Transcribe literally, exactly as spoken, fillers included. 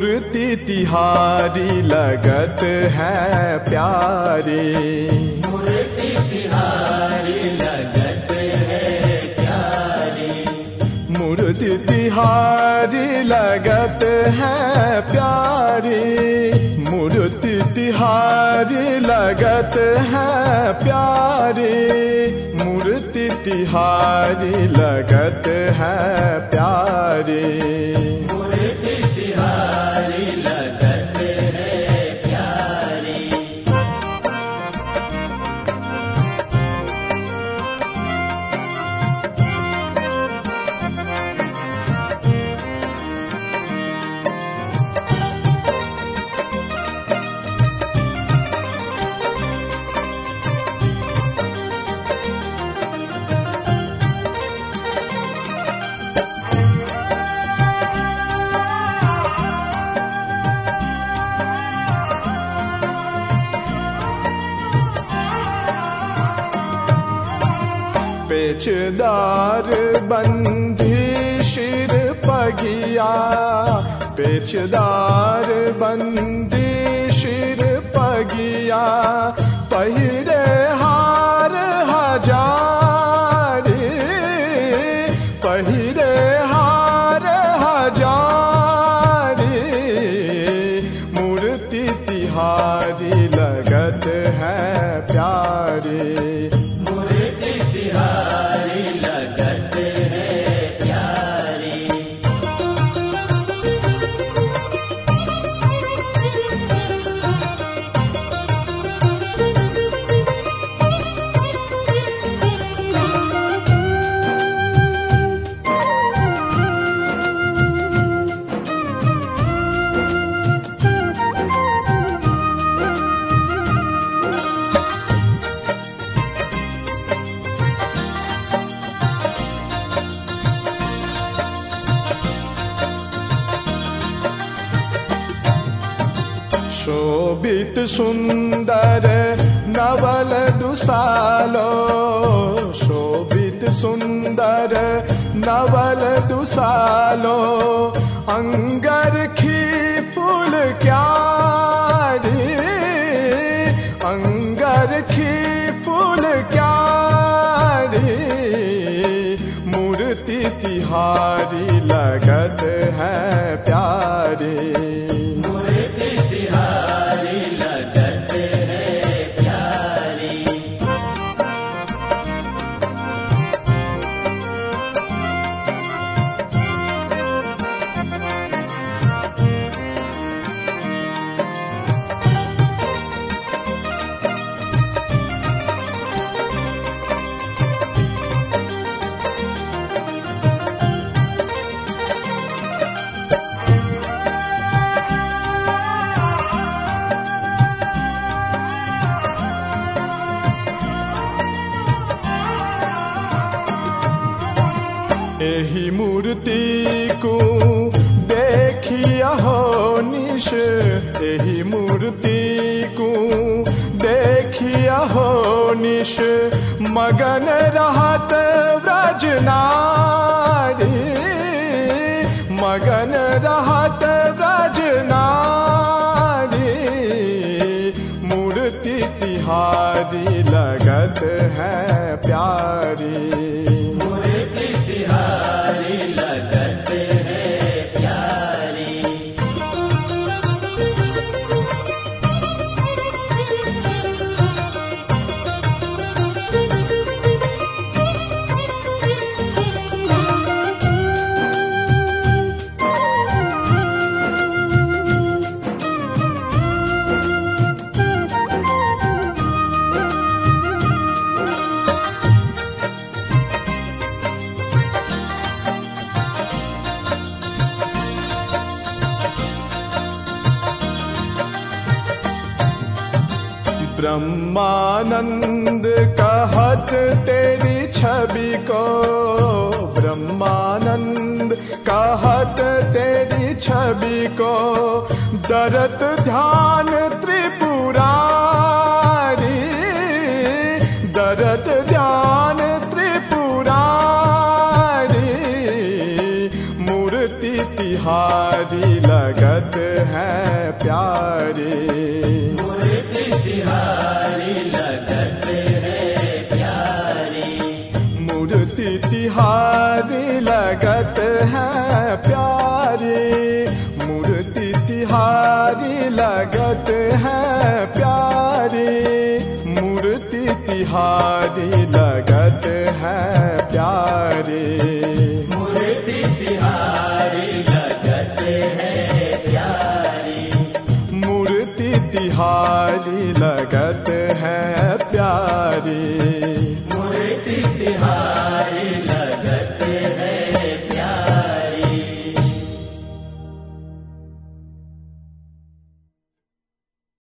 मूर्ति तिहारी लगत है प्यारी, मूर्ति तिहारी लगत है प्यारी, मूर्ति तिहारी लगत है प्यारी, मूर्ति तिहारी लगत है प्यारी, मूर्ति तिहारी लगत है प्यारी, मूर्ति तिहारी लगत है प्यारी। पेचदार बंधी शिर पगिया, पेचदार बंदी शिर पगिया, पहिरे हार हजारी, पहिरे हार हजारी, मूर्ति तिहारी लगत है प्यारी, मूर्ति तिहारी लगत है प्यारी। शोभित सुंदर नवल दुसालो, शोभित सुंदर नवल दुसालो, अंगरखी फूल क्यारी, अंगरखी फूल क्यारी, मूर्ति तिहारी लगत है प्यारी, मूर्ति तिहारी लगत है प्यारी। एही मूर्ति को देखिया हो निश, एही मूर्ति को देखिया हो निश, मगन रहत व्रज नारी, मगन रहत व्रज नारी, मूर्ति तिहारी लगत है प्यारी, मूर्ति तिहारी लगत है प्यारी। ब्रह्मानंद कहत तेरी छवि को, ब्रह्मानंद कहत तेरी छवि को, दरत ध्यान त्रिपुरारी, दरत ध्यान त्रिपुरारी, मूर्ति तिहारी लगत हैं प्यारी। मूर्ति तिहारी लगत है प्यारी। मूर्ति तिहारी लगत है प्यारी। मूर्ति तिहारी लगत है प्यारी। मूर्ति तिहारी लगत है प्यारी। मूर्ति तिहारी लगत है प्यारी। मूर्ति तिहारी लगत है प्यारी।